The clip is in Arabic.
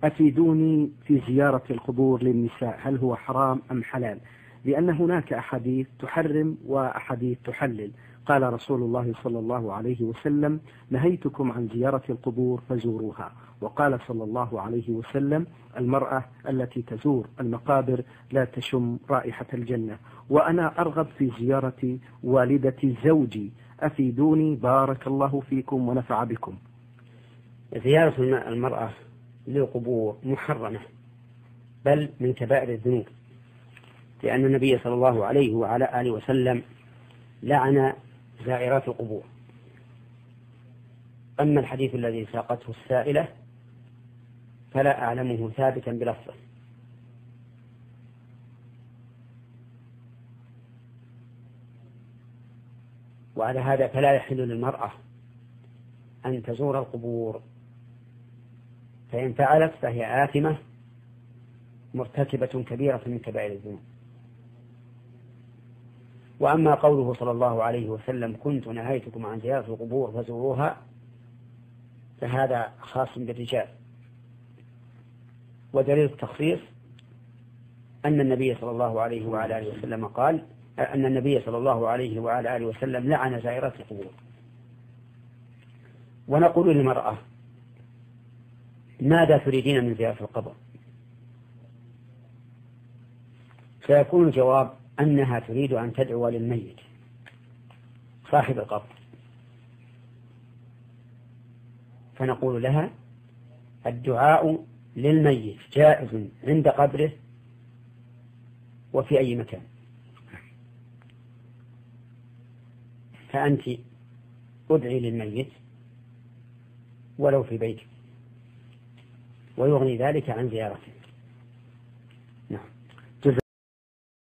أفيدوني في زيارة القبور للنساء، هل هو حرام أم حلال؟ لأن هناك أحاديث تحرم وأحاديث تحلل. قال رسول الله صلى الله عليه وسلم: نهيتكم عن زيارة القبور فزوروها. وقال صلى الله عليه وسلم: المرأة التي تزور المقابر لا تشم رائحة الجنة. وأنا أرغب في زيارة والدة زوجي، أفيدوني بارك الله فيكم ونفع بكم. زيارة المرأة للقبور محرمة، بل من كبائر الذنوب، لأن النبي صلى الله عليه وعلى آله وسلم لعن زائرات القبور. أما الحديث الذي ساقته السائلة فلا أعلمه ثابتا بلفظه. وعلى هذا فلا يحل للمرأة أن تزور القبور، فإن فعلت فهي آثمة مرتكبة كبيرة من كبائر الذنوب. وأما قوله صلى الله عليه وسلم: كنت نهيتكم عن زيارة القبور فزوروها، فهذا خاص بالرجال. ودليل التخصيص أن النبي صلى الله عليه وعلى آله وسلم قال أن النبي صلى الله عليه وعلى آله وسلم لعن زائرات القبور. ونقول للمرأة: ماذا تريدين من زيارة القبر؟ سيكون الجواب أنها تريد أن تدعو للميت صاحب القبر، فنقول لها: الدعاء للميت جائز عند قبره وفي أي مكان، فأنت ادعي للميت ولو في بيتك، ويغني ذلك عن زيارته. نعم.